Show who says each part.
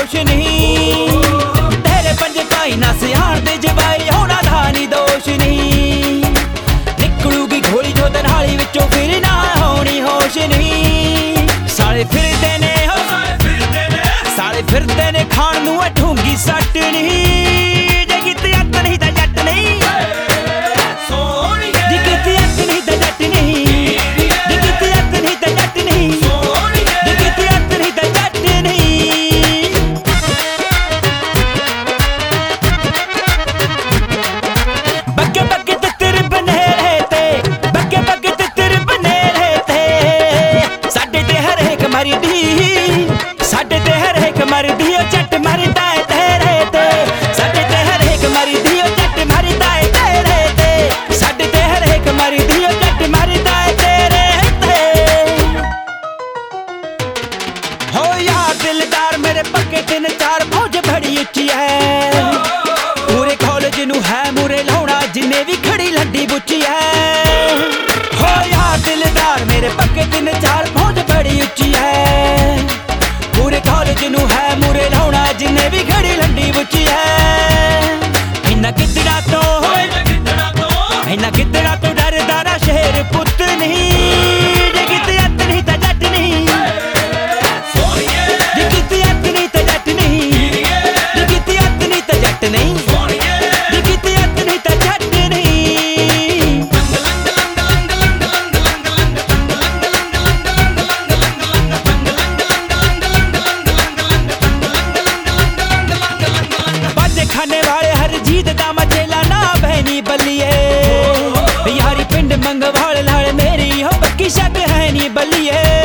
Speaker 1: ਹੋਸ਼ ਨਹੀਂ। ਤੇਰੇ ਪੰਜ ਭਾਈ ਨਾ ਸਿਆਣ ਦੇ ਜਵਾਈ ਹੋਣਾ ਦਾ ਨੀ ਦੋਸ਼ ਨਹੀਂ। ਨਿਕਲੂਗੀ ਗੋਲੀ ਜੋ ਤਨਹਾਲੀ ਵਿੱਚੋਂ ਫਿਰ ਨਾ ਹੋਣੀ ਹੋਸ਼ ਨਹੀਂ। ਸਾਲੇ ਫਿਰਦੇ ਨੇ ਸਾਲੇ ਫਿਰਦੇ ਨੇ ਖਾਣ ਨੂੰ ਢੂੰਗੀ ਸੱਟ ਨਹੀਂ। ਜੇ ਕਿਤੇ ਅੱਤ ਨਹੀਂ ਤਾਂ ਜੱਟ ਨਹੀਂ। ਜੇ ਕਿਤੇ ਅੱਤ ਨਹੀਂ ਤਾਂ ਜੱਟ ਨਹੀਂ। ਜੇ ਕਿਤੇ ਅੱਤ ਨਹੀਂ ਤਾਂ ਜੱਟ ਨਹੀਂ। ਜੇ ਕਿਤੇ ਅੱਤ ਨਹੀਂ ਤਾਂ ਜੱਟ ਨਹੀਂ। ਬੱਗੇ ਬੱਗੇ ਤੇ ਤੇਰੇ ਬਨੇਰੇ ਤੇ ਬੱਗੇ ਬੱਗੇ ਤੇ ਤੇਰੇ ਬਨੇਰੇ ਤੇ ਸਾਡੇ ਤੇ ਹਰੇਕ ਮਰਦੀ ਸਾਡੇ ਤੇ ਹਰੇਕ ਮਰਦੀ ਓ ਜੱਟ ਮਰਦਾ ਏ ਤੇਰੇ ਤੇ। ਸਾਡੇ ਤੇ ਹਰੇਕ ਮਰਦੀ ਓ ਜੱਟ ਮਰਦਾ ਏ ਤੇਰੇ ਤੇ। ਸਾਡੇ ਤੇ ਹਰੇਕ ਮਰਦੀ ਓ ਜੱਟ ਮਰਦਾ ਏ ਤੇਰੇ ਤੇ। ਹੋ ਯਾਰ ਦਿਲਦਾਰ ਮੇਰੇ ਪੱਕੇ 3-4 ਫੌਜ ਬੜੀ ਉੱਚੀ ਹੈ। ਪੂਰੇ ਕਾਲਜ ਨੂੰ ਹੈ ਮੂਰੇ ਲਾਉਣਾ ਜਿੰਨੇ ਵੀ ਖੜੀ ਲੰਡੀ ਬੁੱਚੀ ਹੈ। ਹੋ ਯਾਰ ਦਿਲਦਾਰ ਮੇਰੇ ਪੱਕੇ 3-4 ਫੌਜ ਬੜੀ ਉੱਚੀ ਹੈ। ਪੂਰੇ ਕਾਲਜ ਨੂੰ ਹੈ ਮੂਰੇ ਲਾਉਣਾ ਜਿੰਨੇ ਵੀ ਖੜੀ ਲੰਡੀ ਬੁੱਚੀ ਹੈ। ਇੰਨਾ ਗਿੱਦੜਾ ਤੋਂ ਇੰਨਾ ਗਿੱਦੜਾ ਤੋਂ ਡਰਦਾ ਨਾ ਸ਼ੇਰ ਪੁੱਤ ਨਹੀਂ। ਜੇ ਕਿਤੇ ਅੱਤ ਨਹੀਂ ਤਾਂ ਜੱਟ ਨਹੀਂ। ਜੇ ਕਿਤੇ ਅੱਤ ਨਹੀਂ ਤਾਂ ਜੱਟ ਨਹੀਂ। ਜੇ ਕਿਤੇ ਅੱਤ ਨਹੀਂ ਤਾਂ ਜੱਟ ਨਹੀਂ। ਜੇ ਕਿਤੇ ਅੱਤ ਨਹੀਂ ਤਾਂ ਜੱਟ ਨਹੀਂ। ਬਾਜੇ ਖਾਨੇ ਵਾਲੇ ਹਰਜੀਤ ਦਾ ਮਚੇਲਾ ਨਾ ਬਹਿਨੀ ਬੱਲੀਏ। ਯਾਰੀ ਪਿੰਡ ਮੰਗਵਾਲ ਨਾਲ ਮੇਰੀ ਹੋ ਪੱਕੀ ਸ਼ੱਕ ਹੈ ਨੀ ਬੱਲੀਏ।